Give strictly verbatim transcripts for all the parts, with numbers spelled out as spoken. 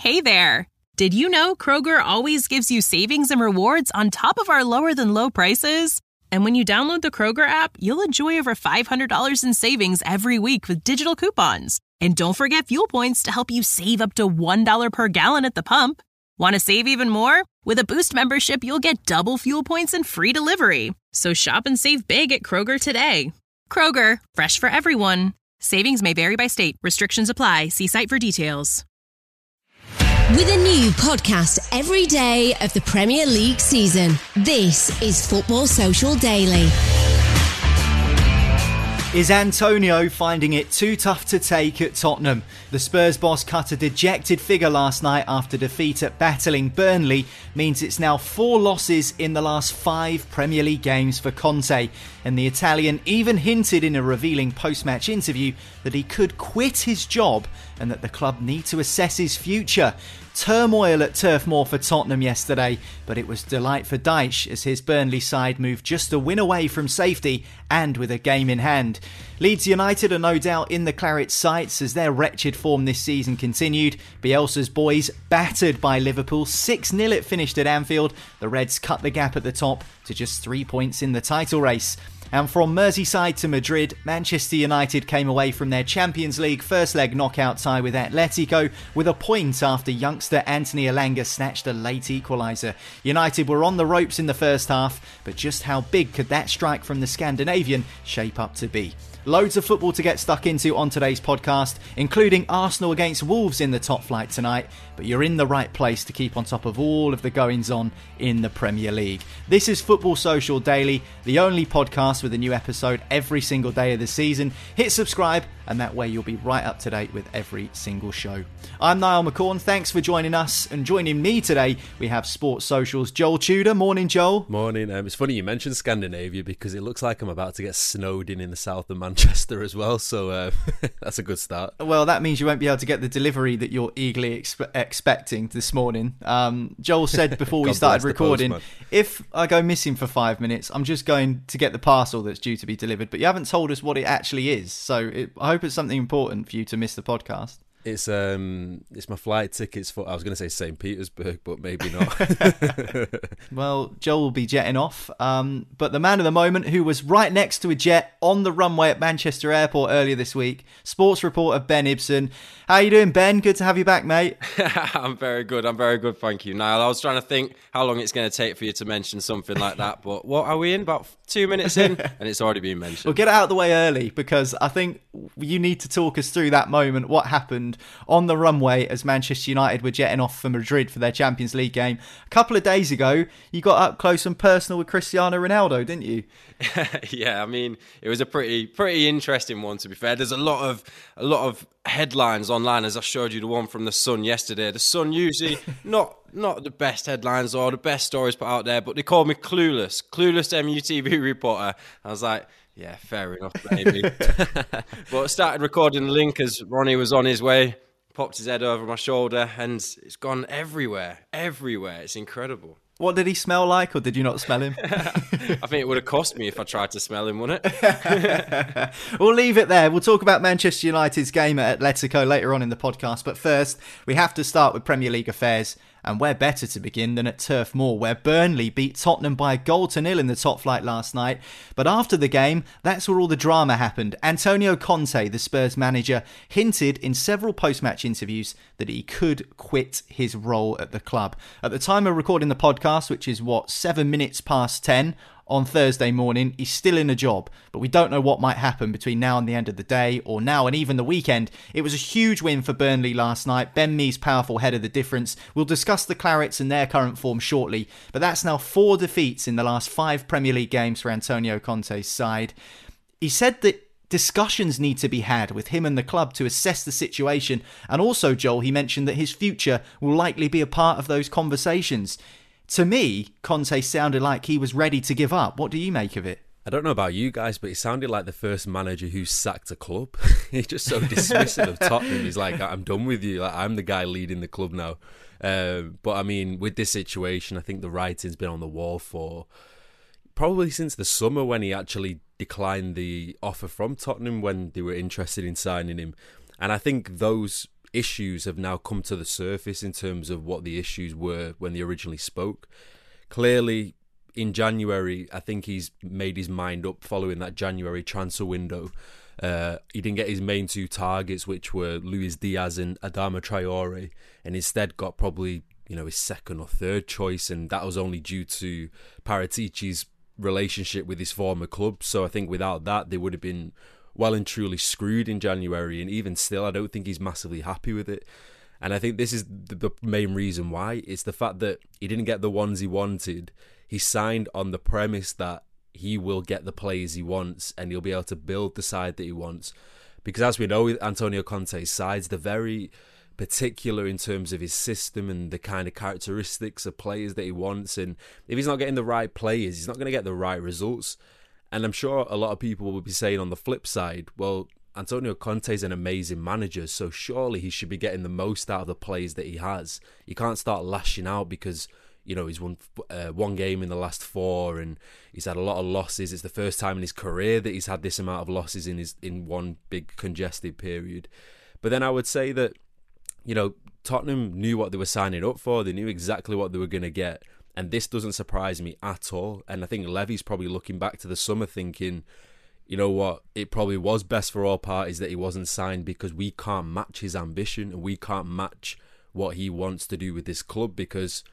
Hey there! Did you know Kroger always gives you savings and rewards on top of our lower-than-low prices? And when you download the Kroger app, you'll enjoy over five hundred dollars in savings every week with digital coupons. And don't forget fuel points to help you save up to one dollar per gallon at the pump. Want to save even more? With a Boost membership, you'll get double fuel points and free delivery. So shop and save big at Kroger today. Kroger, fresh for everyone. Savings may vary by state. Restrictions apply. See site for details. With a new podcast every day of the Premier League season, this is Football Social Daily. Is Antonio finding it too tough to take at Tottenham? The Spurs boss cut a dejected figure last night after defeat at battling Burnley means it's now four losses in the last five Premier League games for Conte. And the Italian even hinted in a revealing post-match interview that he could quit his job and that the club need to assess his future. Turmoil at Turf Moor for Tottenham yesterday, but it was delight for Dyche as his Burnley side moved just a win away from safety and with a game in hand. Leeds United are no doubt in the Claret's sights as their wretched form this season continued. Bielsa's boys battered by Liverpool, six nil it finished at Anfield. The Reds cut the gap at the top to just three points in the title race. And from Merseyside to Madrid, Manchester United came away from their Champions League first leg knockout tie with Atletico with a point after youngster Anthony Elanga snatched a late equaliser. United were on the ropes in the first half, but just how big could that strike from the Scandinavian shape up to be? Loads of football to get stuck into on today's podcast, including Arsenal against Wolves in the top flight tonight, but you're in the right place to keep on top of all of the goings-on in the Premier League. This is Football Social Daily, the only podcast with a new episode every single day of the season. Hit subscribe, and that way you'll be right up to date with every single show. I'm Niall McCorn, thanks for joining us, and joining me today, we have Sports Social's Joel Tudor. Morning, Joel. Morning. Um, it's funny you mentioned Scandinavia because it looks like I'm about to get snowed in in the south of Manchester as well, so uh, that's a good start. Well, that means you won't be able to get the delivery that you're eagerly expe- expecting this morning. Um, Joel said before we started recording, if I go missing for five minutes, I'm just going to get the parcel that's due to be delivered, but you haven't told us what it actually is, so it, I hope it's something important for you to miss the podcast. It's um, it's my flight tickets for, I was going to say Saint Petersburg, but maybe not. Well, Joel will be jetting off, um, but the man of the moment who was right next to a jet on the runway at Manchester Airport earlier this week, sports reporter Ben Ibson. How you doing, Ben? Good to have you back, mate. I'm very good, I'm very good, thank you, Niall. I was trying to think how long it's going to take for you to mention something like that, but what are we in? About two minutes in? And it's already been mentioned. We'll get it out of the way early because I think you need to talk us through that moment, what happened on the runway as Manchester United were jetting off for Madrid for their Champions League game. A couple of days ago, you got up close and personal with Cristiano Ronaldo, didn't you? Yeah, I mean, it was a pretty pretty interesting one, to be fair. There's a lot of a lot of headlines online, as I showed you the one from The Sun yesterday. The Sun usually not not the best headlines or the best stories put out there, but they called me clueless. Clueless M U T V reporter. I was like, yeah, fair enough, maybe. But I started recording the link as Ronnie was on his way, popped his head over my shoulder, and it's gone everywhere, everywhere. It's incredible. What did he smell like, or did you not smell him? I think it would have cost me if I tried to smell him, wouldn't it? We'll leave it there. We'll talk about Manchester United's game at Atletico later on in the podcast. But first, we have to start with Premier League affairs. And where better to begin than at Turf Moor, where Burnley beat Tottenham by a goal to nil in the top flight last night. But after the game, that's where all the drama happened. Antonio Conte, the Spurs manager, hinted in several post-match interviews that he could quit his role at the club. At the time of recording the podcast, which is what, seven minutes past ten on Thursday morning, he's still in a job, but we don't know what might happen between now and the end of the day, or now and even the weekend. It was a huge win for Burnley last night. Ben Mee's powerful head of the difference. We'll discuss the Clarets and their current form shortly, but that's now four defeats in the last five Premier League games for Antonio Conte's side. He said that discussions need to be had with him and the club to assess the situation, and also, Joel, he mentioned that his future will likely be a part of those conversations. To me, Conte sounded like he was ready to give up. What do you make of it? I don't know about you guys, but he sounded like the first manager who sacked a club. He's just so dismissive of Tottenham. He's like, I'm done with you. Like, I'm the guy leading the club now. Uh, but I mean, with this situation, I think the writing's been on the wall for probably since the summer when he actually declined the offer from Tottenham when they were interested in signing him. And I think those issues have now come to the surface in terms of what the issues were when they originally spoke. Clearly, in January, I think he's made his mind up following that January transfer window. Uh, he didn't get his main two targets, which were Luis Diaz and Adama Traore, and instead got probably, you know, his second or third choice, and that was only due to Paratici's relationship with his former club. So I think without that, they would have been well and truly screwed in January, and even still, I don't think he's massively happy with it. And I think this is the main reason why. It's the fact that he didn't get the ones he wanted. He signed on the premise that he will get the players he wants and he'll be able to build the side that he wants. Because as we know, with Antonio Conte's sides, they're very particular in terms of his system and the kind of characteristics of players that he wants. And if he's not getting the right players, he's not going to get the right results. And I'm sure a lot of people will be saying on the flip side, well, Antonio Conte is an amazing manager, so surely he should be getting the most out of the players that he has. You can't start lashing out because, you know, he's won uh, one game in the last four and he's had a lot of losses. It's the first time in his career that he's had this amount of losses in his in one big congested period. But then I would say that, you know, Tottenham knew what they were signing up for. They knew exactly what they were going to get. And this doesn't surprise me at all. And I think Levy's probably looking back to the summer thinking, you know what, it probably was best for all parties that he wasn't signed because we can't match his ambition and we can't match what he wants to do with this club because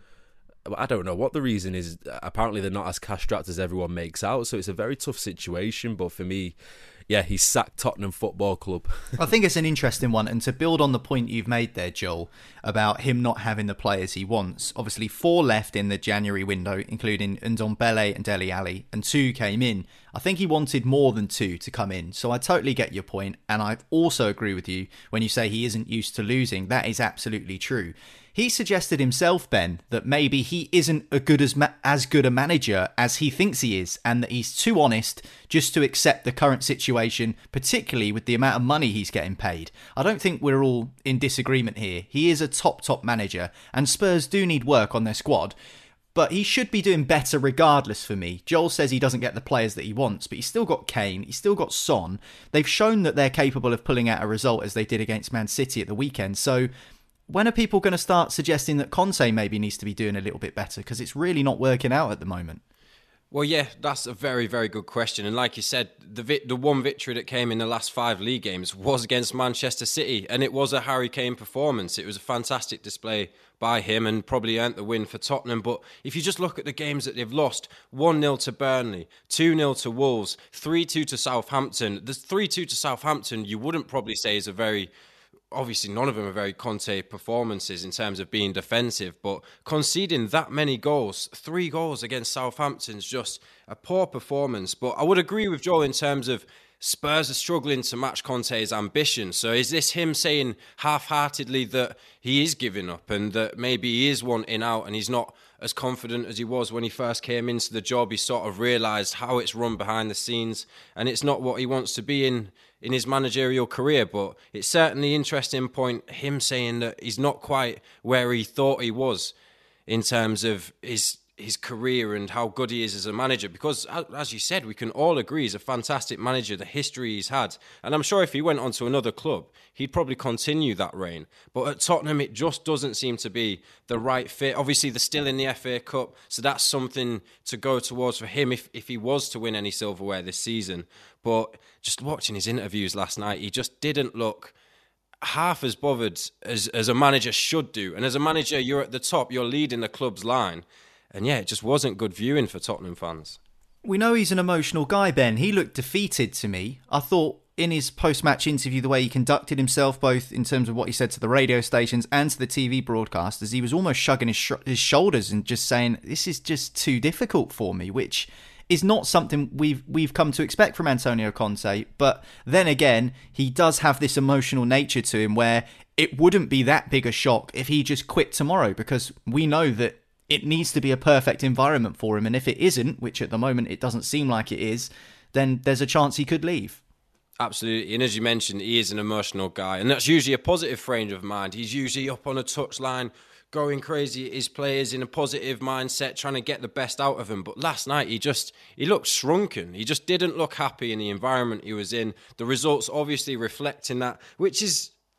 I don't know what the reason is. Apparently they're not as cash-strapped as everyone makes out, so it's a very tough situation. But for me, yeah, he sacked Tottenham Football Club. I think it's an interesting one. And to build on the point you've made there, Joel, about him not having the players he wants. Obviously, four left in the January window, including Ndombele and Dele Alli, and two came in. I think he wanted more than two to come in. So I totally get your point. And I also agree with you when you say he isn't used to losing. That is absolutely true. He suggested himself, Ben, that maybe he isn't a good as ma- as good a manager as he thinks he is, and that he's too honest just to accept the current situation, particularly with the amount of money he's getting paid. I don't think we're all in disagreement here. He is a top, top manager, and Spurs do need work on their squad, but he should be doing better regardless for me. Joel says he doesn't get the players that he wants, but he's still got Kane, he's still got Son. They've shown that they're capable of pulling out a result as they did against Man City at the weekend, so when are people going to start suggesting that Conte maybe needs to be doing a little bit better? Because it's really not working out at the moment. Well, yeah, that's a very, very good question. And like you said, the vi- the one victory that came in the last five league games was against Manchester City. And it was a Harry Kane performance. It was a fantastic display by him and probably earned the win for Tottenham. But if you just look at the games that they've lost, one nil to Burnley, two nil to Wolves, three two to Southampton. The three two to Southampton, you wouldn't probably say is a very... Obviously, none of them are very Conte performances in terms of being defensive, but conceding that many goals, three goals against Southampton is just a poor performance. But I would agree with Joel in terms of Spurs are struggling to match Conte's ambition. So is this him saying half-heartedly that he is giving up and that maybe he is wanting out and he's not as confident as he was when he first came into the job? He sort of realised how it's run behind the scenes and it's not what he wants to be in in his managerial career. But it's certainly an interesting point, him saying that he's not quite where he thought he was in terms of his his career and how good he is as a manager, because as you said, we can all agree he's a fantastic manager, the history he's had, and I'm sure if he went on to another club he'd probably continue that reign. But at Tottenham it just doesn't seem to be the right fit. Obviously they're still in the F A Cup, so that's something to go towards for him if, if he was to win any silverware this season. But just watching his interviews last night, he just didn't look half as bothered as, as a manager should do. And as a manager, you're at the top, you're leading the club's line. And yeah, it just wasn't good viewing for Tottenham fans. We know he's an emotional guy, Ben. He looked defeated to me. I thought in his post-match interview, the way he conducted himself, both in terms of what he said to the radio stations and to the T V broadcasters, he was almost shrugging his, sh- his shoulders and just saying, this is just too difficult for me, which is not something we've we've come to expect from Antonio Conte. But then again, he does have this emotional nature to him where it wouldn't be that big a shock if he just quit tomorrow, because we know that it needs to be a perfect environment for him. And if it isn't, which at the moment it doesn't seem like it is, then there's a chance he could leave. Absolutely. And as you mentioned, he is an emotional guy. And that's usually a positive frame of mind. He's usually up on a touchline, going crazy at his players in a positive mindset, trying to get the best out of them. But last night, he just, he looked shrunken. He just didn't look happy in the environment he was in. The results obviously reflecting that, which is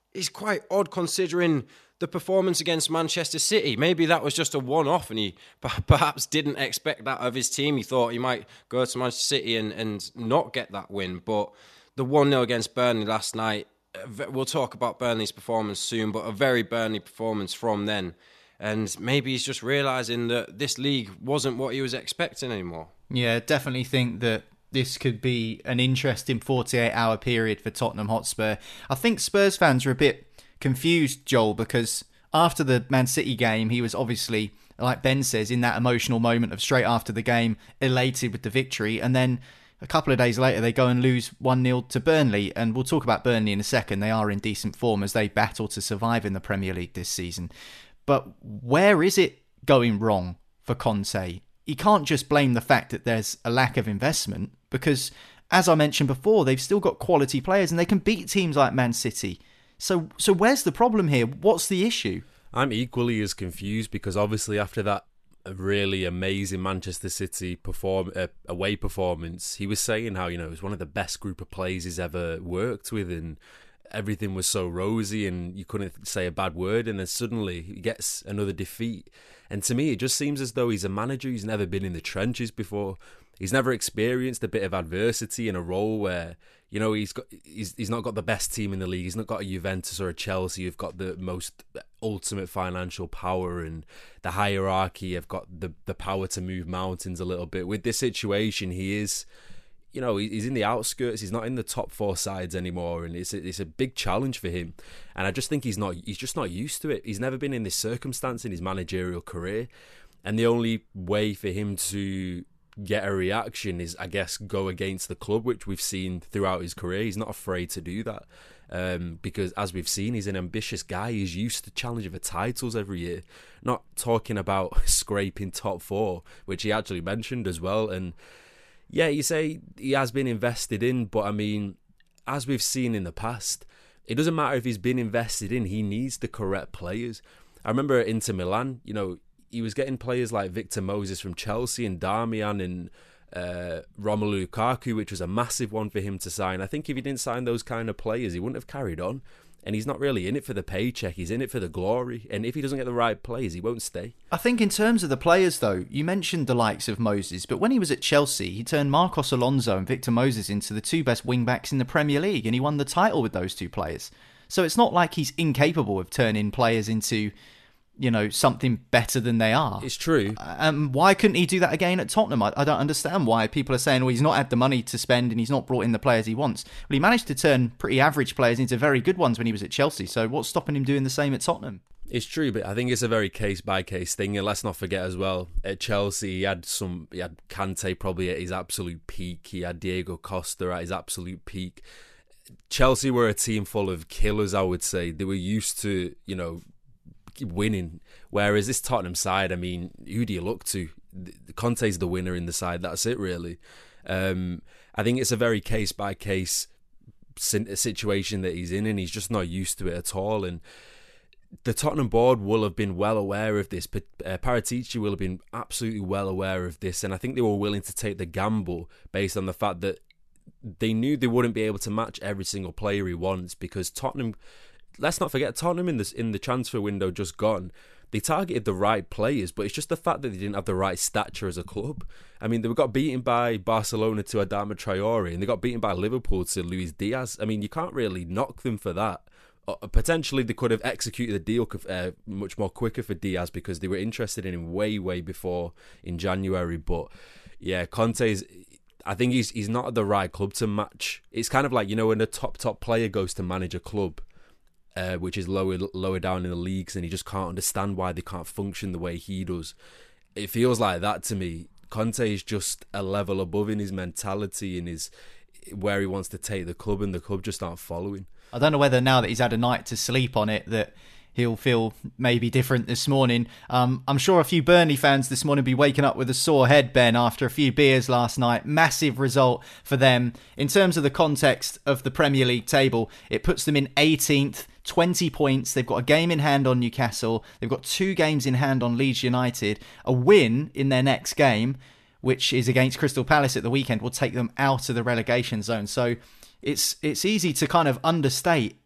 is quite odd considering the performance against Manchester City. Maybe that was just a one-off and he perhaps didn't expect that of his team. He thought he might go to Manchester City and, and not get that win. But the one nil against Burnley last night, we'll talk about Burnley's performance soon, but a very Burnley performance from then. And maybe he's just realising that this league wasn't what he was expecting anymore. Yeah, definitely think that this could be an interesting forty-eight hour period for Tottenham Hotspur. I think Spurs fans are a bit confused, Joel, because after the Man City game, he was obviously, like Ben says, in that emotional moment of straight after the game, elated with the victory. And then a couple of days later, they go and lose one nil to Burnley. And we'll talk about Burnley in a second. They are in decent form as they battle to survive in the Premier League this season. But where is it going wrong for Conte? You can't just blame the fact that there's a lack of investment because, as I mentioned before, they've still got quality players and they can beat teams like Man City. So so where's the problem here? What's the issue? I'm equally as confused because obviously after that really amazing Manchester City perform uh, away performance, he was saying how, you know, it was one of the best group of players he's ever worked with and everything was so rosy and you couldn't say a bad word, and then suddenly he gets another defeat. And to me, it just seems as though he's a manager who's never been in the trenches before. He's never experienced a bit of adversity in a role where, you know, he's got he's he's not got the best team in the league. He's not got a Juventus or a Chelsea who've got the most ultimate financial power and the hierarchy. Have got the the power to move mountains a little bit. With this situation, he is, you know, he's in the outskirts. He's not in the top four sides anymore, and it's a, it's a big challenge for him. And I just think he's not he's just not used to it. He's never been in this circumstance in his managerial career, and the only way for him to get a reaction is, I guess, go against the club, which we've seen throughout his career. He's not afraid to do that um, because, as we've seen, he's an ambitious guy. He's used to challenging for titles every year, not talking about scraping top four, which he actually mentioned as well. And yeah, you say he has been invested in, but I mean, as we've seen in the past, it doesn't matter if he's been invested in, he needs the correct players. I remember at Inter Milan, you know, he was getting players like Victor Moses from Chelsea and Darmian and uh, Romelu Lukaku, which was a massive one for him to sign. I think if he didn't sign those kind of players, he wouldn't have carried on. And he's not really in it for the paycheck. He's in it for the glory. And if he doesn't get the right players, he won't stay. I think in terms of the players, though, you mentioned the likes of Moses, but when he was at Chelsea, he turned Marcos Alonso and Victor Moses into the two best wing-backs in the Premier League, and he won the title with those two players. So it's not like he's incapable of turning players into, you know, something better than they are. It's true. Um, why couldn't he do that again at Tottenham? I, I don't understand why people are saying, well, he's not had the money to spend and he's not brought in the players he wants. Well, he managed to turn pretty average players into very good ones when he was at Chelsea. So what's stopping him doing the same at Tottenham? It's true, but I think it's a very case-by-case thing. And let's not forget as well, at Chelsea, he had some, he had Kante probably at his absolute peak. He had Diego Costa at his absolute peak. Chelsea were a team full of killers, I would say. They were used to, you know, winning, whereas this Tottenham side, I mean, who do you look to? Conte's the winner in the side. That's it, really. Um, I think it's a very case by case situation that he's in, and he's just not used to it at all. And the Tottenham board will have been well aware of this. But uh, Paratici will have been absolutely well aware of this, and I think they were willing to take the gamble based on the fact that they knew they wouldn't be able to match every single player he wants, because Tottenham. Let's not forget, Tottenham in this in the transfer window just gone, they targeted the right players, but it's just the fact that they didn't have the right stature as a club. I mean, they got beaten by Barcelona to Adama Traore, and they got beaten by Liverpool to Luis Diaz. I mean, you can't really knock them for that. Uh, potentially, they could have executed the deal uh, much more quicker for Diaz because they were interested in him way, way before in January. But yeah, Conte's, I think he's he's not at the right club to match. It's kind of like, you know, when a top, top player goes to manage a club, Uh, which is lower lower down in the leagues, and he just can't understand why they can't function the way he does. It feels like that to me. Conte is just a level above in his mentality and his where he wants to take the club, and the club just aren't following. I don't know whether now that he's had a night to sleep on it that he'll feel maybe different this morning. Um, I'm sure a few Burnley fans this morning will be waking up with a sore head, Ben, after a few beers last night. Massive result for them. In terms of the context of the Premier League table, it puts them in eighteenth, twenty points. They've got a game in hand on Newcastle. They've got two games in hand on Leeds United. A win in their next game, which is against Crystal Palace at the weekend, will take them out of the relegation zone. So it's it's easy to kind of understate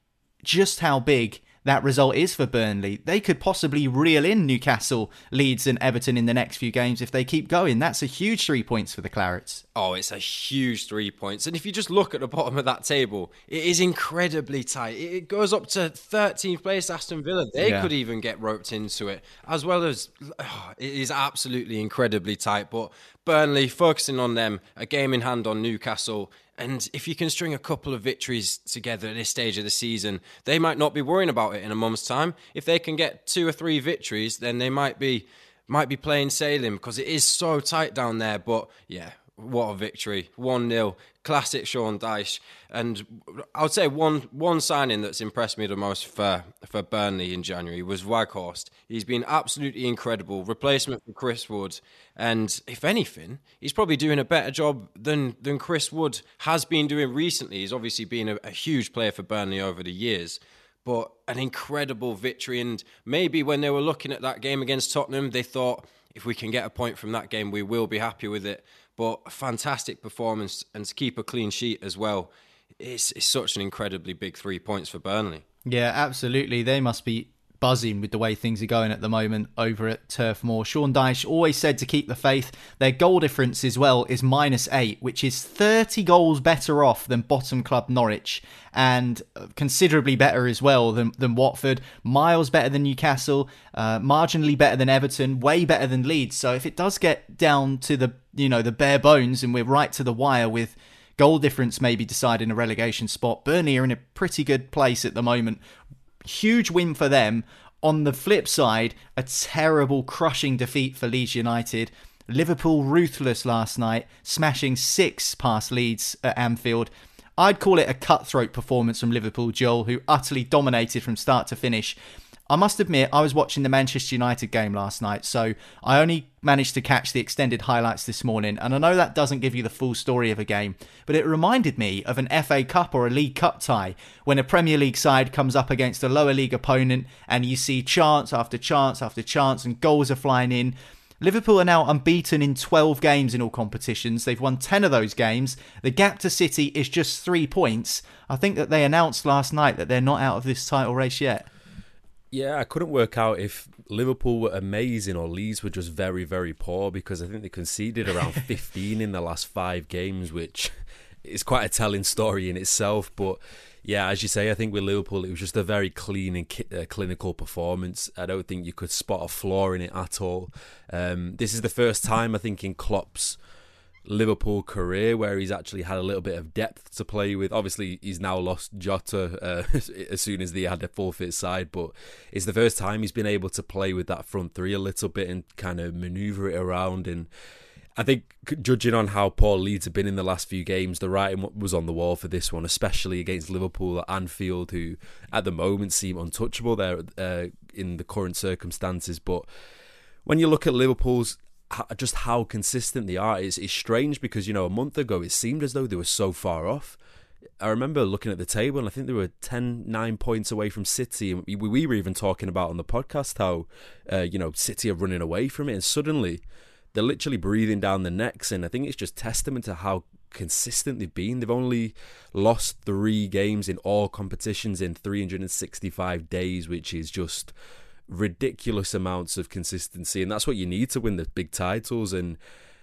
just how big that result is for Burnley. They could possibly reel in Newcastle, Leeds and Everton in the next few games if they keep going. That's a huge three points for the Clarets. Oh, it's a huge three points. And if you just look at the bottom of that table, it is incredibly tight. It goes up to thirteenth place Aston Villa. They yeah. could even get roped into it, as well as oh, it is absolutely incredibly tight. But Burnley, focusing on them, a game in hand on Newcastle. And if you can string a couple of victories together at this stage of the season, they might not be worrying about it in a month's time. If they can get two or three victories, then they might be might be plain sailing, because it is so tight down there. But yeah, what a victory. one nil. Classic Sean Dyche. And I would say one one signing that's impressed me the most for, for Burnley in January was Weghorst. He's been absolutely incredible. Replacement for Chris Wood. And if anything, he's probably doing a better job than, than Chris Wood has been doing recently. He's obviously been a, a huge player for Burnley over the years. But an incredible victory. And maybe when they were looking at that game against Tottenham, they thought, if we can get a point from that game, we will be happy with it. But a fantastic performance, and to keep a clean sheet as well. It's, it's such an incredibly big three points for Burnley. Yeah, absolutely. They must be buzzing with the way things are going at the moment over at Turf Moor. Sean Dyche always said to keep the faith. Their goal difference as well is minus eight, which is thirty goals better off than bottom club Norwich, and considerably better as well than, than Watford, miles better than Newcastle, uh, marginally better than Everton, way better than Leeds. So if it does get down to the, you know, the bare bones and we're right to the wire with goal difference maybe deciding a relegation spot, Burnley are in a pretty good place at the moment. Huge win for them. On the flip side, a terrible, crushing defeat for Leeds United. Liverpool ruthless last night, smashing six past Leeds at Anfield. I'd call it a cutthroat performance from Liverpool, Joel, who utterly dominated from start to finish. I must admit, I was watching the Manchester United game last night, so I only managed to catch the extended highlights this morning, and I know that doesn't give you the full story of a game, but it reminded me of an F A Cup or a League Cup tie, when a Premier League side comes up against a lower league opponent, and you see chance after chance after chance, and goals are flying in. Liverpool are now unbeaten in twelve games in all competitions. They've won ten of those games. The gap to City is just three points. I think that they announced last night that they're not out of this title race yet. Yeah, I couldn't work out if Liverpool were amazing or Leeds were just very, very poor, because I think they conceded around fifteen in the last five games, which is quite a telling story in itself. But yeah, as you say, I think with Liverpool, it was just a very clean and ki- uh, clinical performance. I don't think you could spot a flaw in it at all. Um, this is the first time, I think, in Klopp's Liverpool career where he's actually had a little bit of depth to play with. Obviously, he's now lost Jota uh, as soon as they had a full fit side, but it's the first time he's been able to play with that front three a little bit and kind of manoeuvre it around. And I think, judging on how poor Leeds have been in the last few games, the writing was on the wall for this one, especially against Liverpool at Anfield, who at the moment seem untouchable there uh, in the current circumstances. But when you look at Liverpool's just how consistent they are, it's, it's strange, because, you know, a month ago it seemed as though they were so far off. I remember looking at the table and I think they were ten, nine points away from City, and we, we were even talking about on the podcast how uh, you know, City are running away from it, and suddenly they're literally breathing down the necks. And I think it's just testament to how consistent they've been. They've only lost three games in all competitions in three hundred sixty-five days, which is just ridiculous amounts of consistency, and that's what you need to win the big titles. And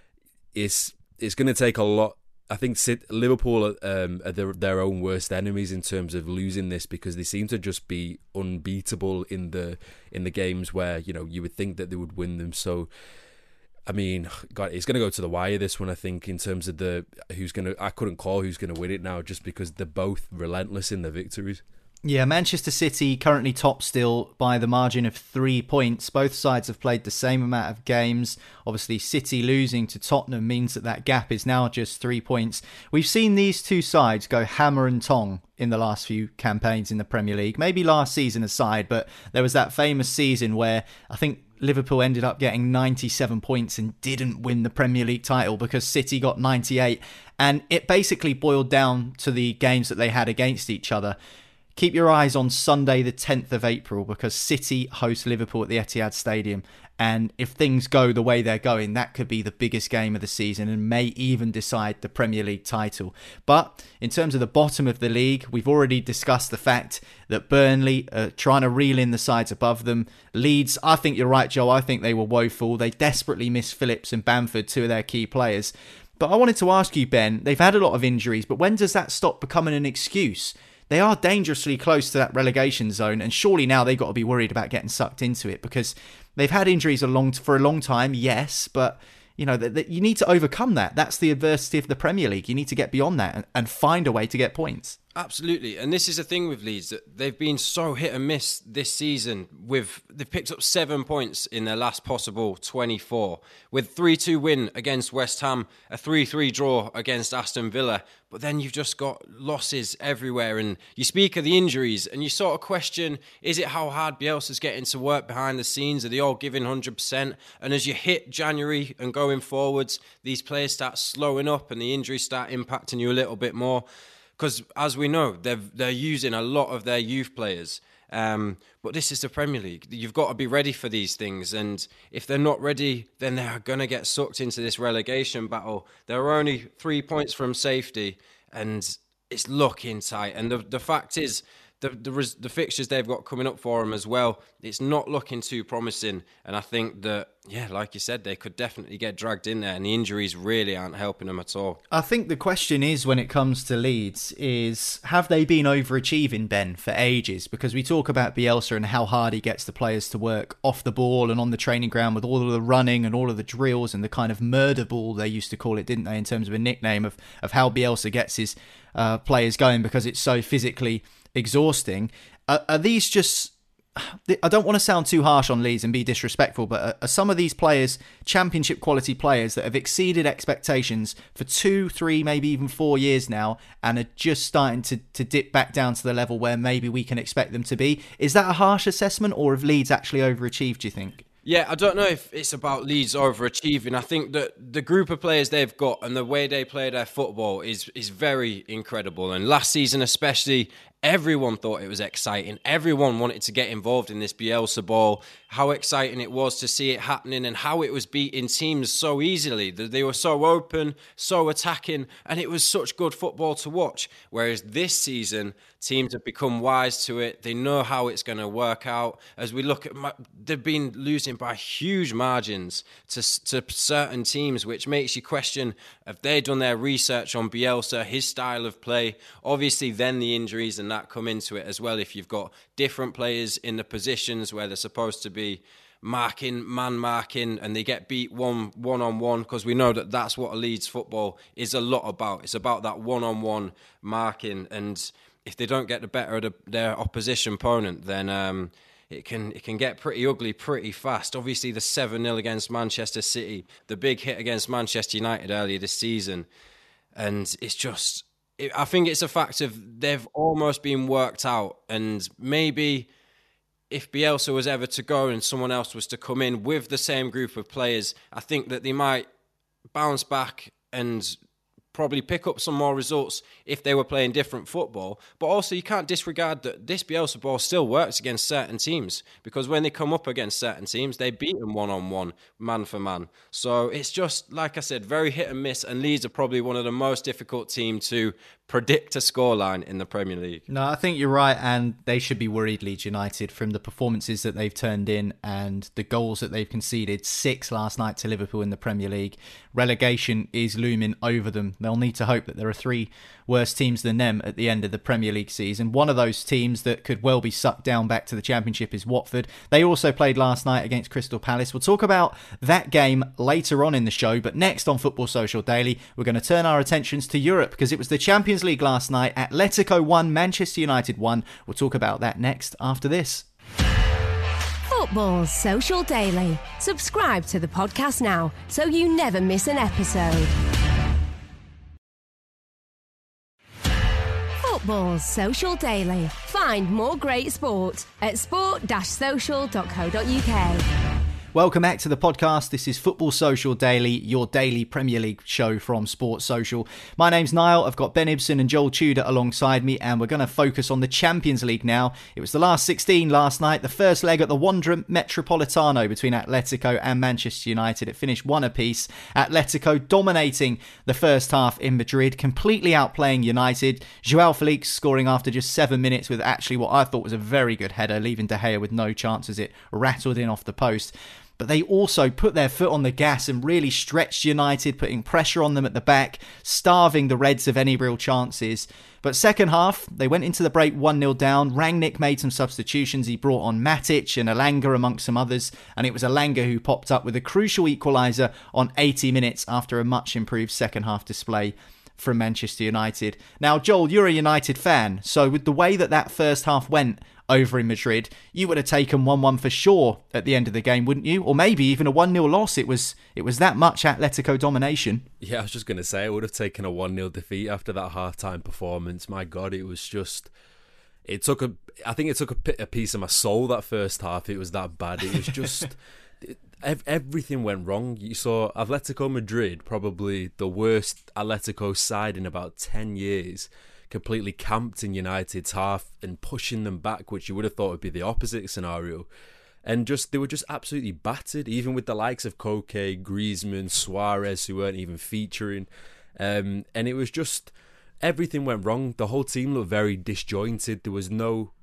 it's it's going to take a lot. I think Liverpool um, are their, their own worst enemies in terms of losing this, because they seem to just be unbeatable in the in the games where, you know, you would think that they would win them. So I mean, God, it's going to go to the wire, this one, I think, in terms of the who's going to. I couldn't call who's going to win it now, just because they're both relentless in their victories. Yeah, Manchester City currently top still by the margin of three points. Both sides have played the same amount of games. Obviously, City losing to Tottenham means that that gap is now just three points. We've seen these two sides go hammer and tong in the last few campaigns in the Premier League. Maybe last season aside, but there was that famous season where I think Liverpool ended up getting ninety-seven points and didn't win the Premier League title because City got ninety-eight. And it basically boiled down to the games that they had against each other. keep your eyes on Sunday the tenth of April, because City host Liverpool at the Etihad Stadium. And if things go the way they're going, that could be the biggest game of the season and may even decide the Premier League title. But in terms of the bottom of the league, we've already discussed the fact that Burnley are trying to reel in the sides above them. Leeds, I think you're right, Joe. I think they were woeful. They desperately miss Phillips and Bamford, two of their key players. But I wanted to ask you, Ben, they've had a lot of injuries, but when does that stop becoming an excuse? They are dangerously close to that relegation zone, and surely now they've got to be worried about getting sucked into it, because they've had injuries a long, for a long time, yes, but you know that you need to overcome that. That's the adversity of the Premier League. You need to get beyond that and, and find a way to get points. Absolutely, and this is the thing with Leeds, that they've been so hit and miss this season. With they've picked up seven points in their last possible twenty-four, with three two win against West Ham, a three three draw against Aston Villa, but then you've just got losses everywhere. And you speak of the injuries, and you sort of question: is it how hard Bielsa's getting to work behind the scenes? Are they all giving one hundred percent? And as you hit January and going forwards, these players start slowing up, and the injuries start impacting you a little bit more. Because, as we know, they're, they're using a lot of their youth players. Um, but this is the Premier League. You've got to be ready for these things. And if they're not ready, then they're going to get sucked into this relegation battle. They're only three points from safety, and it's looking tight. And the, the fact is, the, the the fixtures they've got coming up for them as well, it's not looking too promising. And I think that, yeah, like you said, they could definitely get dragged in there, and the injuries really aren't helping them at all. I think the question is, when it comes to Leeds, is have they been overachieving, Ben, for ages? Because we talk about Bielsa and how hard he gets the players to work off the ball and on the training ground with all of the running and all of the drills and the kind of murder ball they used to call it, didn't they, in terms of a nickname of, of how Bielsa gets his uh, players going, because it's so physically exhausting. Uh, are these just... I don't want to sound too harsh on Leeds and be disrespectful, but are some of these players championship quality players that have exceeded expectations for two, three, maybe even four years now, and are just starting to, to dip back down to the level where maybe we can expect them to be? Is that a harsh assessment, or have Leeds actually overachieved, do you think? Yeah, I don't know if it's about Leeds overachieving. I think that the group of players they've got and the way they play their football is is very incredible. And last season especially, everyone thought it was exciting. Everyone wanted to get involved in this Bielsa ball. How exciting it was to see it happening, and how it was beating teams so easily. They were so open, so attacking, and it was such good football to watch. Whereas this season, teams have become wise to it. They know how it's going to work out. As we look at, they've been losing by huge margins to, to certain teams, which makes you question, have they done their research on Bielsa, his style of play? Obviously, then the injuries and that come into it as well. If you've got different players in the positions where they're supposed to be marking, man marking, and they get beat one one on one, because we know that that's what a Leeds football is a lot about. It's about that one on one marking, and if they don't get the better of the, their opposition opponent, then um, it can it can get pretty ugly pretty fast. Obviously, the seven nil against Manchester City, the big hit against Manchester United earlier this season, and it's just, it, I think it's a fact of they've almost been worked out, and maybe if Bielsa was ever to go and someone else was to come in with the same group of players, I think that they might bounce back and probably pick up some more results if they were playing different football. But also, you can't disregard that this Bielsa ball still works against certain teams, because when they come up against certain teams, they beat them one-on-one, man for man. So it's just, like I said, very hit and miss, and Leeds are probably one of the most difficult teams to predict a scoreline in the Premier League. No, I think you're right, and they should be worried, Leeds United, from the performances that they've turned in and the goals that they've conceded. Six last night to Liverpool in the Premier League. Relegation is looming over them. They'll need to hope that there are three worse teams than them at the end of the Premier League season. One of those teams that could well be sucked down back to the Championship is Watford. They also played last night against Crystal Palace. We'll talk about that game later on in the show, but next on Football Social Daily, we're going to turn our attentions to Europe, because it was the Champions League last night. Atletico won, Manchester United won. We'll talk about that next after this. Football Social Daily. Subscribe to the podcast now so you never miss an episode. Football Social Daily. Find more great sport at sport dash social dot co dot uk. Welcome back to the podcast. This is Football Social Daily, your daily Premier League show from Sports Social. My name's Niall. I've got Ben Ibsen and Joel Tudor alongside me, and we're going to focus on the Champions League now. It was the last sixteen last night, the first leg at the Wanda Metropolitano between Atletico and Manchester United. It finished one apiece. Atletico dominating the first half in Madrid, completely outplaying United. Joao Felix scoring after just seven minutes with actually what I thought was a very good header, leaving De Gea with no chance as it rattled in off the post. But they also put their foot on the gas and really stretched United, putting pressure on them at the back, starving the Reds of any real chances. But second half, they went into the break one nil down. Rangnick made some substitutions. He brought on Matic and Elanga amongst some others. And it was Elanga who popped up with a crucial equaliser on eighty minutes after a much improved second half display from Manchester United. Now, Joel, you're a United fan. So with the way that that first half went over in Madrid, you would have taken one one for sure at the end of the game, wouldn't you? Or maybe even a one nil loss. It was it was that much Atletico domination. Yeah, I was just going to say, I would have taken a one nil defeat after that half-time performance. My God, it was just... It took a... I think it took a, a piece of my soul that first half. It was that bad. It was just... it, everything went wrong. You saw Atletico Madrid, probably the worst Atletico side in about ten years, completely camped in United's half and pushing them back, which you would have thought would be the opposite scenario. And just they were just absolutely battered, even with the likes of Koke, Griezmann, Suarez, who weren't even featuring. Um, and it was just, everything went wrong. The whole team looked very disjointed. There was no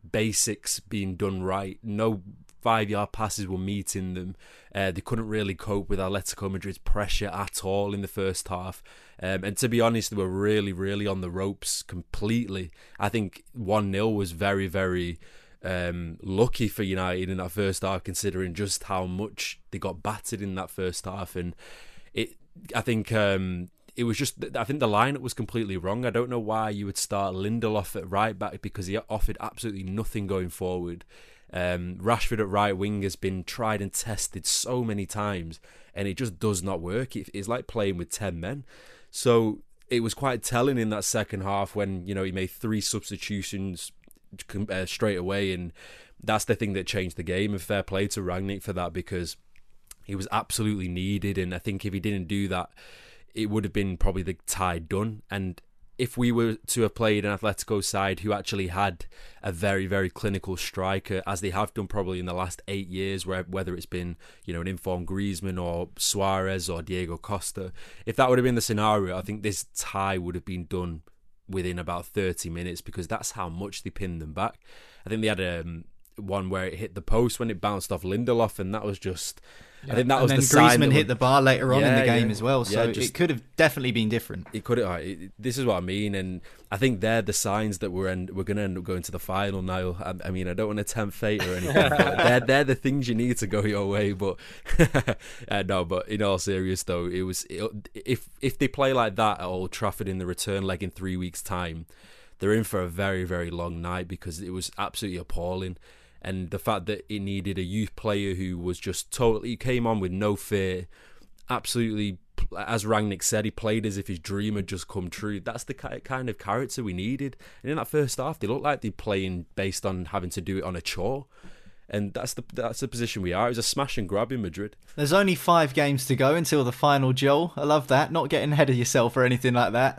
basics being done right. No five-yard passes were meeting them. Uh, they couldn't really cope with Atletico Madrid's pressure at all in the first half. Um, and to be honest, they were really, really on the ropes completely. I think one nil was very, very um, lucky for United in that first half, considering just how much they got battered in that first half. And it, I think... Um, It was just, I think the lineup was completely wrong. I don't know why you would start Lindelof at right back, because he offered absolutely nothing going forward. Um, Rashford at right wing has been tried and tested so many times, and it just does not work. It, it's like playing with ten men. So it was quite telling in that second half when, you know, he made three substitutions uh, straight away, and that's the thing that changed the game. And fair play to Rangnick for that, because he was absolutely needed. And I think if he didn't do that, it would have been probably the tie done. And if we were to have played an Atletico side who actually had a very, very clinical striker, as they have done probably in the last eight years, where whether it's been, you know, an informed Griezmann or Suarez or Diego Costa, if that would have been the scenario, I think this tie would have been done within about thirty minutes, because that's how much they pinned them back. I think they had um, one where it hit the post when it bounced off Lindelof, and that was just... Yeah. I think that and was then the sign. Griezmann hit the bar later on yeah, in the game yeah. as well, so yeah, just, it could have definitely been different. It could have. It, this is what I mean, and I think they're the signs that we're end, we're going to end up going to the final now. I, I mean, I don't want to tempt fate or anything, but they're they're the things you need to go your way. But uh, no, but in all seriousness, though, it was it, if if they play like that at Old Trafford in the return leg in three weeks' time, they're in for a very, very long night, because it was absolutely appalling. And the fact that it needed a youth player who was just totally, he came on with no fear, absolutely, as Rangnick said, he played as if his dream had just come true. That's the kind of character we needed. And in that first half, they looked like they're playing based on having to do it on a chore. And that's the that's the position we are. It was a smash and grab in Madrid. There's only five games to go until the final, Joel. I love that. Not getting ahead of yourself or anything like that.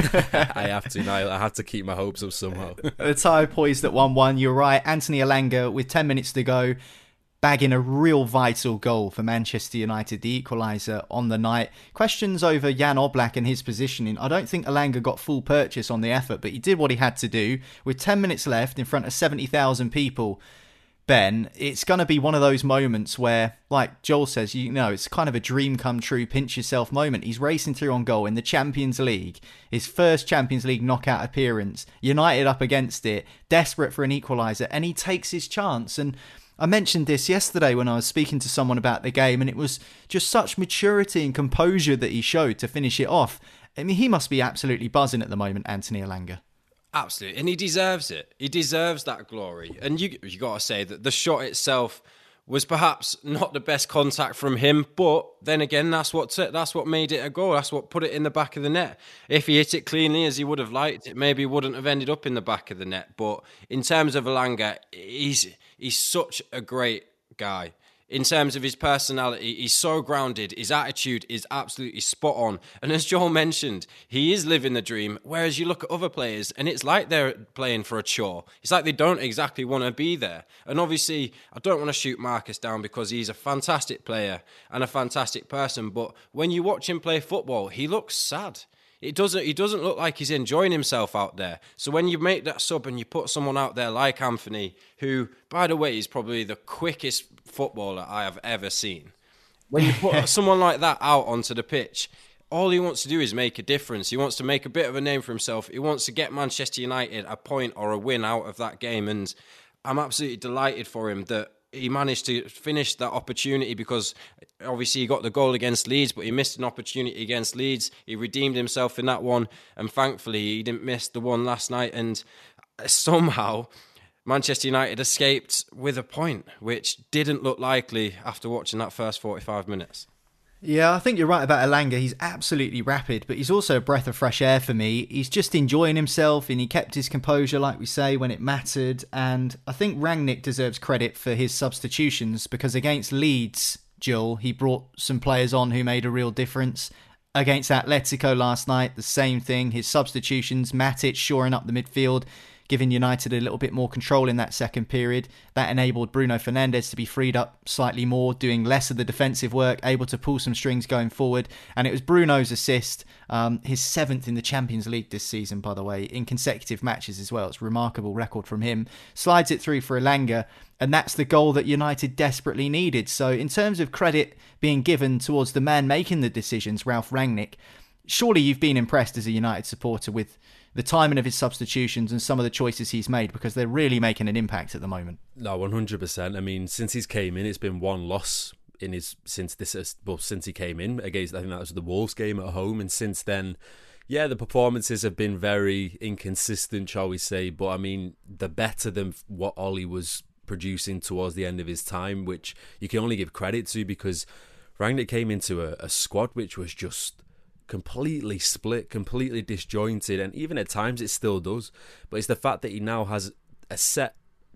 I have to now. I have to keep my hopes up somehow. The tie poised at one one. You're right. Anthony Elanga, with ten minutes to go, bagging a real vital goal for Manchester United, the equaliser on the night. Questions over Jan Oblak and his positioning. I don't think Elanga got full purchase on the effort, but he did what he had to do. With ten minutes left in front of seventy thousand people, Ben, it's going to be one of those moments where, like Joel says, you know, it's kind of a dream come true, pinch yourself moment. He's racing through on goal in the Champions League, his first Champions League knockout appearance, United up against it, desperate for an equaliser, and he takes his chance. And I mentioned this yesterday when I was speaking to someone about the game, and it was just such maturity and composure that he showed to finish it off. I mean, he must be absolutely buzzing at the moment, Anthony Elanga. Absolutely, and he deserves it. He deserves that glory. And you you got to say that the shot itself was perhaps not the best contact from him, but then again, that's what that's what made it a goal. That's what put it in the back of the net. If he hit it cleanly as he would have liked, it maybe wouldn't have ended up in the back of the net. But in terms of Elanga, he's he's such a great guy. in terms of his personality. He's so grounded. His attitude is absolutely spot on. And as Joel mentioned, he is living the dream. Whereas you look at other players and it's like they're playing for a chore. It's like they don't exactly want to be there. And obviously, I don't want to shoot Marcus down because he's a fantastic player and a fantastic person. But when you watch him play football, he looks sad. It doesn't. He doesn't look like he's enjoying himself out there. So when you make that sub and you put someone out there like Anthony, who, by the way, is probably the quickest footballer I have ever seen. When you put someone like that out onto the pitch, all he wants to do is make a difference. He wants to make a bit of a name for himself. He wants to get Manchester United a point or a win out of that game. And I'm absolutely delighted for him that he managed to finish that opportunity, because obviously he got the goal against Leeds, but he missed an opportunity against Leeds. He redeemed himself in that one, and thankfully he didn't miss the one last night. And somehow Manchester United escaped with a point, which didn't look likely after watching that first forty-five minutes. Yeah, I think you're right about Elanga. He's absolutely rapid, but he's also a breath of fresh air for me. He's just enjoying himself, and he kept his composure, like we say, when it mattered. And I think Rangnick deserves credit for his substitutions, because against Leeds, Joel, he brought some players on who made a real difference. Against Atletico last night, the same thing. His substitutions, Matic shoring up the midfield, giving United a little bit more control in that second period. That enabled Bruno Fernandes to be freed up slightly more, doing less of the defensive work, able to pull some strings going forward. And it was Bruno's assist, um, his seventh in the Champions League this season, by the way, in consecutive matches as well. It's a remarkable record from him. Slides it through for Elanga, and that's the goal that United desperately needed. So in terms of credit being given towards the man making the decisions, Ralf Rangnick, surely you've been impressed as a United supporter with the timing of his substitutions and some of the choices he's made, because they're really making an impact at the moment. No, one hundred percent. I mean, since he's came in, it's been one loss in his since this well since he came in against, I think that was the Wolves game at home, and since then, yeah, the performances have been very inconsistent, shall we say. But I mean, they're better than what Ollie was producing towards the end of his time, which you can only give credit to, because Rangnick came into a, a squad which was just completely split, completely disjointed, and even at times it still does. But it's the fact that he now has a set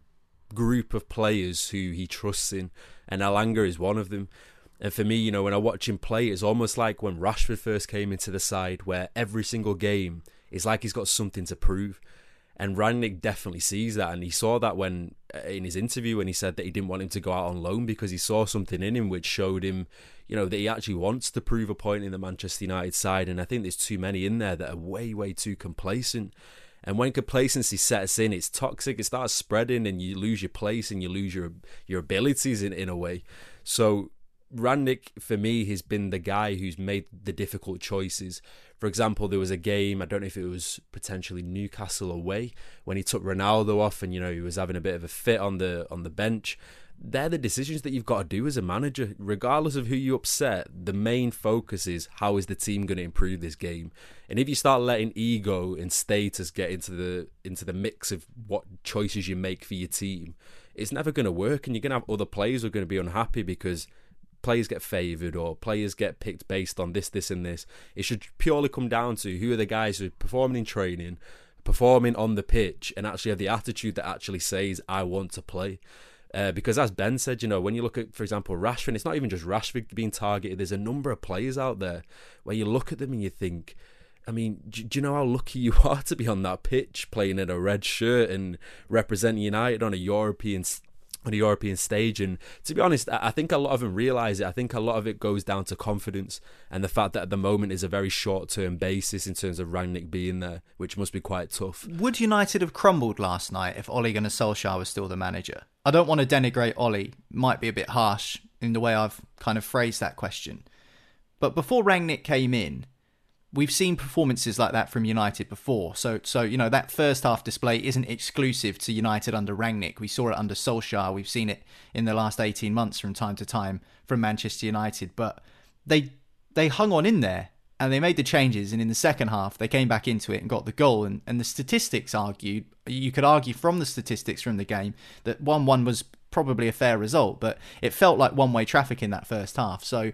group of players who he trusts in, and Elanga is one of them. And for me, you know, when I watch him play, it's almost like when Rashford first came into the side, where every single game is like he's got something to prove. And Rangnick definitely sees that, and he saw that when in his interview when he said that he didn't want him to go out on loan, because he saw something in him which showed him, you know, that he actually wants to prove a point in the Manchester United side. And I think there's too many in there that are way, way too complacent. And when complacency sets in, it's toxic. It starts spreading, and you lose your place and you lose your your abilities in, in a way. So Rangnick, for me, has been the guy who's made the difficult choices. For example, there was a game, I don't know if it was potentially Newcastle away, when he took Ronaldo off, and you know he was having a bit of a fit on the on the bench. They're the decisions that you've got to do as a manager. Regardless of who you upset, the main focus is how is the team going to improve this game. And if you start letting ego and status get into the into the mix of what choices you make for your team, it's never going to work, and you're going to have other players who are going to be unhappy because players get favoured or players get picked based on this, this and this. It should purely come down to who are the guys who are performing in training, performing on the pitch, and actually have the attitude that actually says, I want to play. Uh, because as Ben said, you know, when you look at, for example, Rashford, it's not even just Rashford being targeted. There's a number of players out there where you look at them and you think, I mean, do, do you know how lucky you are to be on that pitch playing in a red shirt and representing United on a European on a European stage? And to be honest, I think a lot of them realise it. I think a lot of it goes down to confidence and the fact that at the moment is a very short-term basis in terms of Rangnick being there, which must be quite tough. Would United have crumbled last night if Ole Gunnar Solskjaer was still the manager? I don't want to denigrate Ole, might be a bit harsh in the way I've kind of phrased that question. But before Rangnick came in, we've seen performances like that from United before. So, so you know, that first half display isn't exclusive to United under Rangnick. We saw it under Solskjaer. We've seen it in the last eighteen months from time to time from Manchester United. But they they hung on in there and they made the changes. And in the second half, they came back into it and got the goal. And, and the statistics argued, you could argue from the statistics from the game that one one was probably a fair result. But it felt like one-way traffic in that first half. So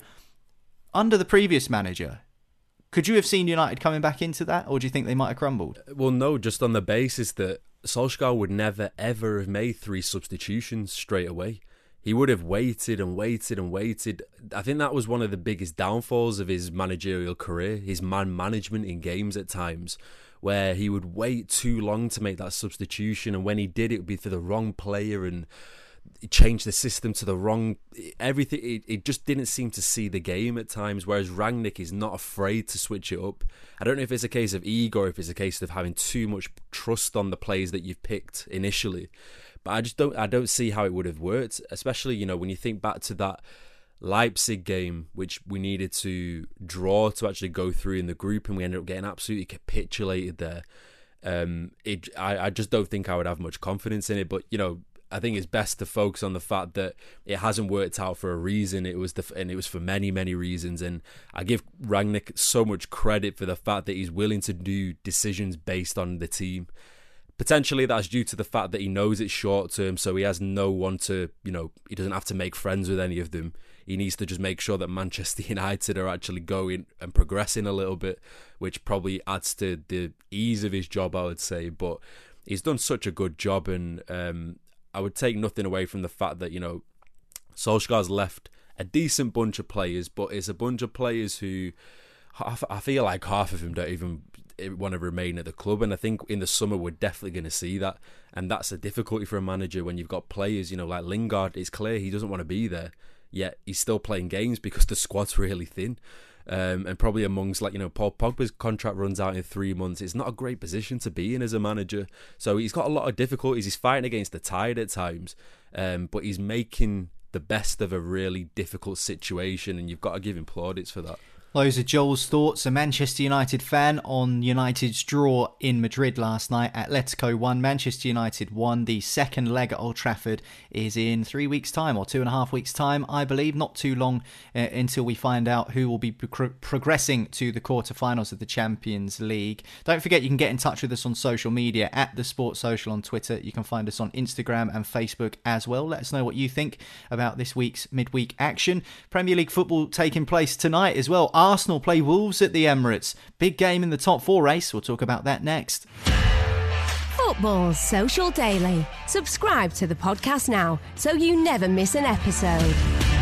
under the previous manager, could you have seen United coming back into that, or do you think they might have crumbled? Well, no, just on the basis that Solskjaer would never, ever have made three substitutions straight away. he would have waited and waited and waited. I think that was one of the biggest downfalls of his managerial career, his man management in games at times, where he would wait too long to make that substitution, and when he did, it would be for the wrong player, and change the system to the wrong everything. It, it just didn't seem to see the game at times, whereas Rangnick is not afraid to switch it up. I don't know if it's a case of ego or if it's a case of having too much trust on the players that you've picked initially, but I just don't I don't see how it would have worked, especially, you know, when you think back to that Leipzig game, which we needed to draw to actually go through in the group, and we ended up getting absolutely capitulated there. Um, it I, I just don't think I would have much confidence in it, but, you know, I think it's best to focus on the fact that it hasn't worked out for a reason. It was the and it was for many, many reasons. And I give Rangnick so much credit for the fact that he's willing to do decisions based on the team. Potentially that's due to the fact that he knows it's short term, so he has no one to, you know, he doesn't have to make friends with any of them. He needs to just make sure that Manchester United are actually going and progressing a little bit, which probably adds to the ease of his job, I would say. But he's done such a good job, and um, I would take nothing away from the fact that, you know, Solskjaer's left a decent bunch of players, but it's a bunch of players who I feel like half of them don't even want to remain at the club, and I think in the summer we're definitely going to see that, and that's a difficulty for a manager when you've got players, you know, like Lingard. It's clear he doesn't want to be there, yet he's still playing games because the squad's really thin. Um, and probably amongst, like, you know, Paul Pogba's contract runs out in three months. It's not a great position to be in as a manager. So he's got a lot of difficulties. He's fighting against the tide at times, um, but he's making the best of a really difficult situation, and you've got to give him plaudits for that. Those are Joel's thoughts, a Manchester United fan, on United's draw in Madrid last night. Atletico won, Manchester United won. The second leg at Old Trafford is in three weeks' time, or two and a half weeks' time, I believe. Not too long uh, until we find out who will be pro- progressing to the quarterfinals of the Champions League. Don't forget, you can get in touch with us on social media, at The Sports Social on Twitter. You can find us on Instagram and Facebook as well. Let us know what you think about this week's midweek action. Premier League football taking place tonight as well. Arsenal play Wolves at the Emirates. Big game in the top four race. We'll talk about that next. Football Social Daily. Subscribe to the podcast now so you never miss an episode.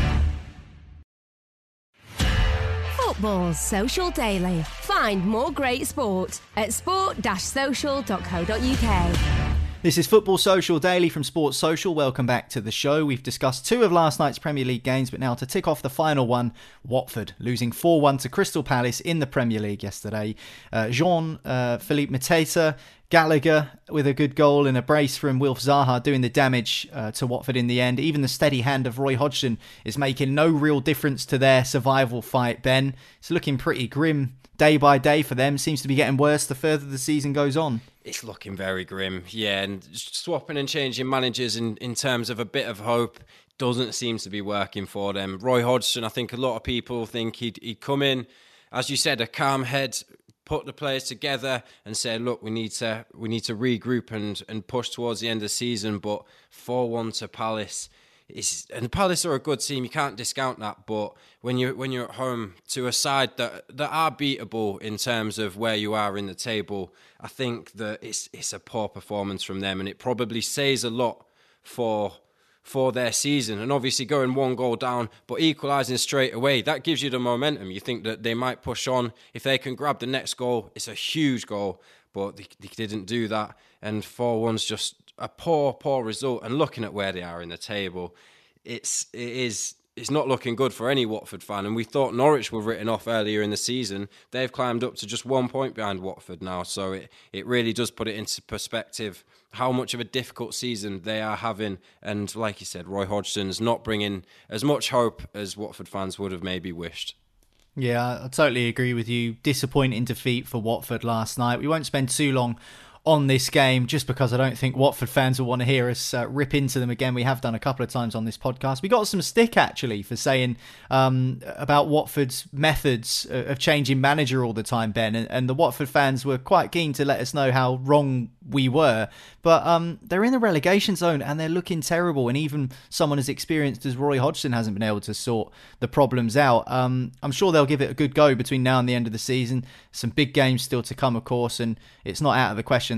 Football Social Daily. Find more great sport at sport dash social dot co dot uk. This is Football Social Daily from Sports Social. Welcome back to the show. We've discussed two of last night's Premier League games, but now to tick off the final one, Watford losing four one to Crystal Palace in the Premier League yesterday. Uh, Jean, uh, Philippe Mateta, Gallagher with a good goal and a brace from Wilf Zaha doing the damage uh, to Watford in the end. Even the steady hand of Roy Hodgson is making no real difference to their survival fight, Ben. It's looking pretty grim day by day for them. Seems to be getting worse the further the season goes on. It's looking very grim, yeah, and swapping and changing managers in, in terms of a bit of hope doesn't seem to be working for them. Roy Hodgson, I think a lot of people think he'd, he'd come in, as you said, a calm head, put the players together and say, look, we need to we need to regroup and, and push towards the end of the season, but four one to Palace, is, and Palace are a good team, you can't discount that, but when you're when you're at home to a side that that are beatable in terms of where you are in the table, I think that it's it's a poor performance from them, and it probably says a lot for for their season. And obviously going one goal down but equalising straight away, that gives you the momentum. You think that they might push on. If they can grab the next goal, it's a huge goal, but they, they didn't do that, and four one's just a poor, poor result. And looking at where they are in the table, it's it is it's not looking good for any Watford fan. And we thought Norwich were written off earlier in the season. They've climbed up to just one point behind Watford now. So it, it really does put it into perspective how much of a difficult season they are having. And like you said, Roy Hodgson's not bringing as much hope as Watford fans would have maybe wished. Yeah, I totally agree with you. Disappointing defeat for Watford last night. We won't spend too long on this game, just because I don't think Watford fans will want to hear us uh, rip into them again. We have done a couple of times on this podcast. We got some stick, actually, for saying um, about Watford's methods of changing manager all the time, Ben, and, and the Watford fans were quite keen to let us know how wrong we were. But um, they're in the relegation zone and they're looking terrible, and even someone as experienced as Roy Hodgson hasn't been able to sort the problems out. Um, I'm sure they'll give it a good go between now and the end of the season. Some big games still to come, of course, and it's not out of the question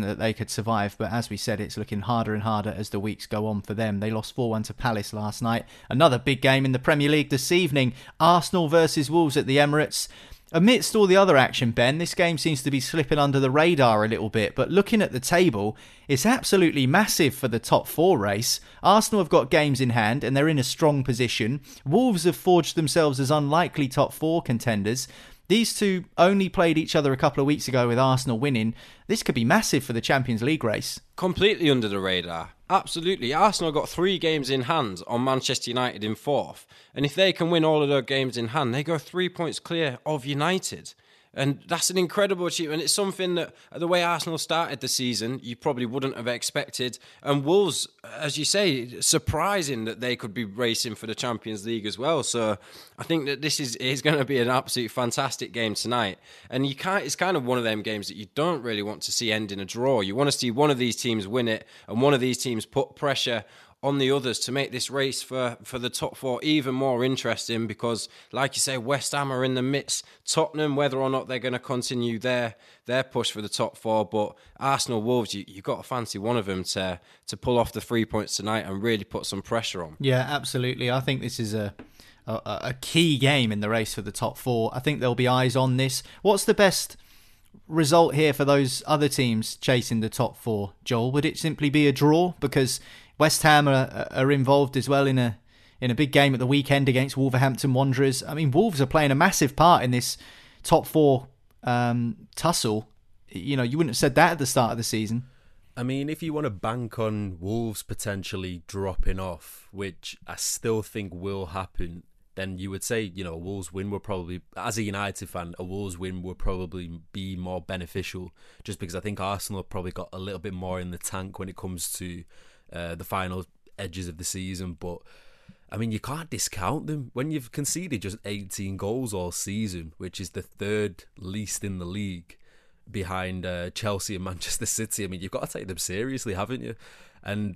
confident that they could survive, but as we said, it's looking harder and harder as the weeks go on for them. They lost four one to Palace last night. Another big game in the Premier League this evening, Arsenal versus Wolves at the Emirates. Amidst all the other action, Ben, this game seems to be slipping under the radar a little bit, but looking at the table, it's absolutely massive for the top four race. Arsenal have got games in hand and they're in a strong position. Wolves have forged themselves as unlikely top four contenders. These two only played each other a couple of weeks ago with Arsenal winning. This could be massive for the Champions League race. Completely under the radar. Absolutely. Arsenal got three games in hand on Manchester United in fourth. And if they can win all of their games in hand, they go three points clear of United. And that's an incredible achievement. It's something that, the way Arsenal started the season, you probably wouldn't have expected. And Wolves, as you say, surprising that they could be racing for the Champions League as well. So I think that this is, is going to be an absolute fantastic game tonight. And you can't. It's kind of one of them games that you don't really want to see end in a draw. You want to see one of these teams win it and one of these teams put pressure on the others to make this race for, for the top four even more interesting, because, like you say, West Ham are in the midst. Tottenham, whether or not they're going to continue their their push for the top four, but Arsenal, Wolves, you, you've got to fancy one of them to to pull off the three points tonight and really put some pressure on. Yeah, absolutely. I think this is a, a, a key game in the race for the top four. I think there'll be eyes on this. What's the best result here for those other teams chasing the top four, Joel? Would it simply be a draw? Because West Ham are, are involved as well in a in a big game at the weekend against Wolverhampton Wanderers. I mean, Wolves are playing a massive part in this top four um, tussle. You know, you wouldn't have said that at the start of the season. I mean, if you want to bank on Wolves potentially dropping off, which I still think will happen, then you would say, you know, a Wolves win would probably, as a United fan, a Wolves win would probably be more beneficial, just because I think Arsenal have probably got a little bit more in the tank when it comes to Uh, the final edges of the season. But I mean, you can't discount them when you've conceded just eighteen goals all season, which is the third least in the league behind uh, Chelsea and Manchester City. I mean, you've got to take them seriously, haven't you? And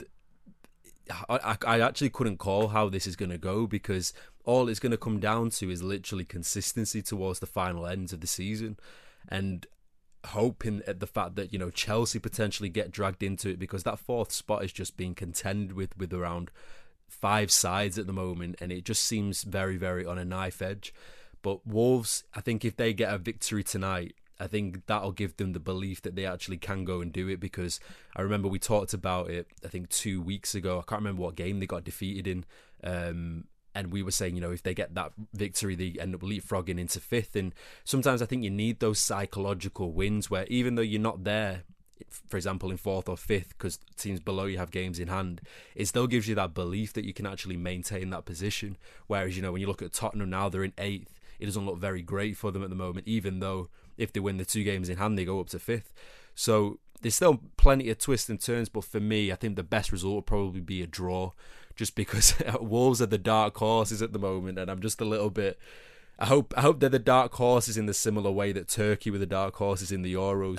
I, I actually couldn't call how this is going to go, because all it's going to come down to is literally consistency towards the final ends of the season, and hoping at the fact that, you know, Chelsea potentially get dragged into it, because that fourth spot is just being contended with with around five sides at the moment, and it just seems very, very on a knife edge. But Wolves, I think if they get a victory tonight, I think that'll give them the belief that they actually can go and do it, because I remember we talked about it, I think two weeks ago. I can't remember what game they got defeated in. Um, And we were saying, you know, if they get that victory, they end up leapfrogging into fifth. And sometimes I think you need those psychological wins where, even though you're not there, for example, in fourth or fifth, because teams below you have games in hand, it still gives you that belief that you can actually maintain that position. Whereas, you know, when you look at Tottenham now, they're in eighth. It doesn't look very great for them at the moment, even though if they win the two games in hand, they go up to fifth. So there's still plenty of twists and turns. But for me, I think the best result would probably be a draw, just because Wolves are the dark horses at the moment, and I'm just a little bit. I hope I hope they're the dark horses in the similar way that Turkey were the dark horses in the Euros,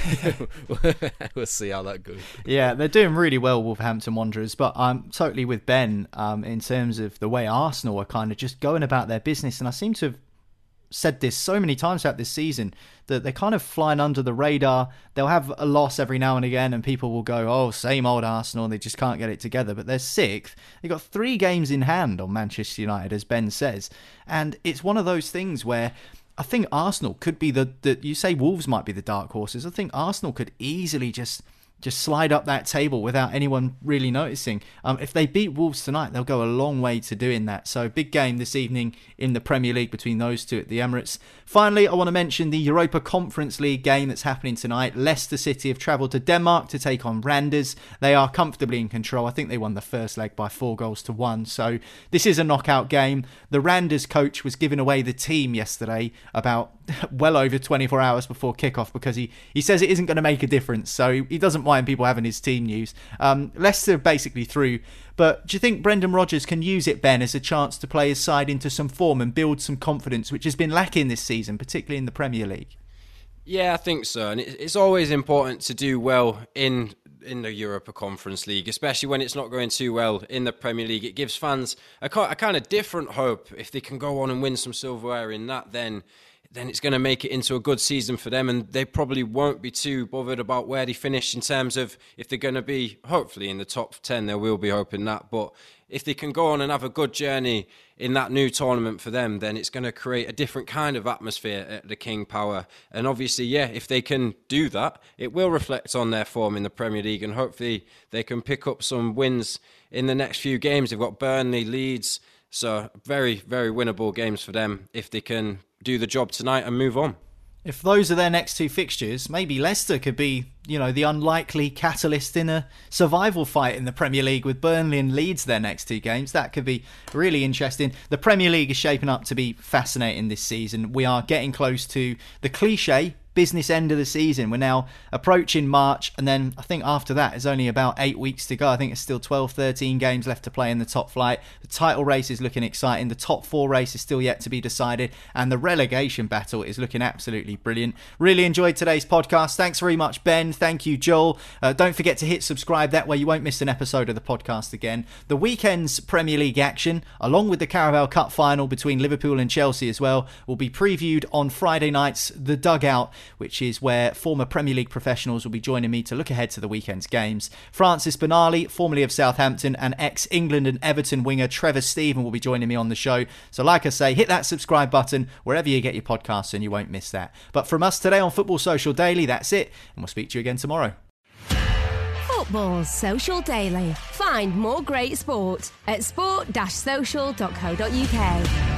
but we'll see how that goes. Yeah, they're doing really well, Wolverhampton Wanderers, but I'm totally with Ben um, in terms of the way Arsenal are kind of just going about their business, and I seem to have said this so many times throughout this season that they're kind of flying under the radar. They'll have a loss every now and again and people will go, oh, same old Arsenal, they just can't get it together. But they're sixth. They've got three games in hand on Manchester United, as Ben says. And it's one of those things where I think Arsenal could be the, the you say Wolves might be the dark horses. I think Arsenal could easily just just slide up that table without anyone really noticing. Um, if they beat Wolves tonight, they'll go a long way to doing that. So big game this evening in the Premier League between those two at the Emirates. Finally, I want to mention the Europa Conference League game that's happening tonight. Leicester City have travelled to Denmark to take on Randers. They are comfortably in control. I think they won the first leg by four goals to one. So this is a knockout game. The Randers coach was giving away the team yesterday about well over twenty-four hours before kickoff, because he, he says it isn't going to make a difference. So he doesn't mind people having his team news. Um, Leicester basically through. But do you think Brendan Rodgers can use it, Ben, as a chance to play his side into some form and build some confidence, which has been lacking this season, particularly in the Premier League? Yeah, I think so. And it's always important to do well in in the Europa Conference League, especially when it's not going too well in the Premier League. It gives fans a, a kind of different hope. If they can go on and win some silverware in that, then then it's going to make it into a good season for them, and they probably won't be too bothered about where they finish in terms of if they're going to be, hopefully, in the top ten. They will be hoping that, but if they can go on and have a good journey in that new tournament for them, then it's going to create a different kind of atmosphere at the King Power. And obviously, yeah, if they can do that, it will reflect on their form in the Premier League, and hopefully they can pick up some wins in the next few games. They've got Burnley, Leeds, so very, very winnable games for them if they can do the job tonight and move on. If those are their next two fixtures, maybe Leicester could be, you know, the unlikely catalyst in a survival fight in the Premier League with Burnley and Leeds their next two games. That could be really interesting. The Premier League is shaping up to be fascinating this season. We are getting close to the cliche business end of the season. We're now approaching March, and then I think after that is only about eight weeks to go. I think it's still twelve, thirteen games left to play in the top flight. The title race is looking exciting. The top four race is still yet to be decided, and the relegation battle is looking absolutely brilliant. Really enjoyed today's podcast. Thanks very much, Ben. Thank you, Joel. Uh, don't forget to hit subscribe. That way you won't miss an episode of the podcast again. The weekend's Premier League action, along with the Carabao Cup final between Liverpool and Chelsea as well, will be previewed on Friday night's The Dugout, which is where former Premier League professionals will be joining me to look ahead to the weekend's games. Francis Benali, formerly of Southampton, and ex-England and Everton winger Trevor Steven will be joining me on the show. So like I say, hit that subscribe button wherever you get your podcasts and you won't miss that. But from us today on Football Social Daily, that's it, and we'll speak to you again tomorrow. Football Social Daily. Find more great sport at sport dash social dot co dot uk.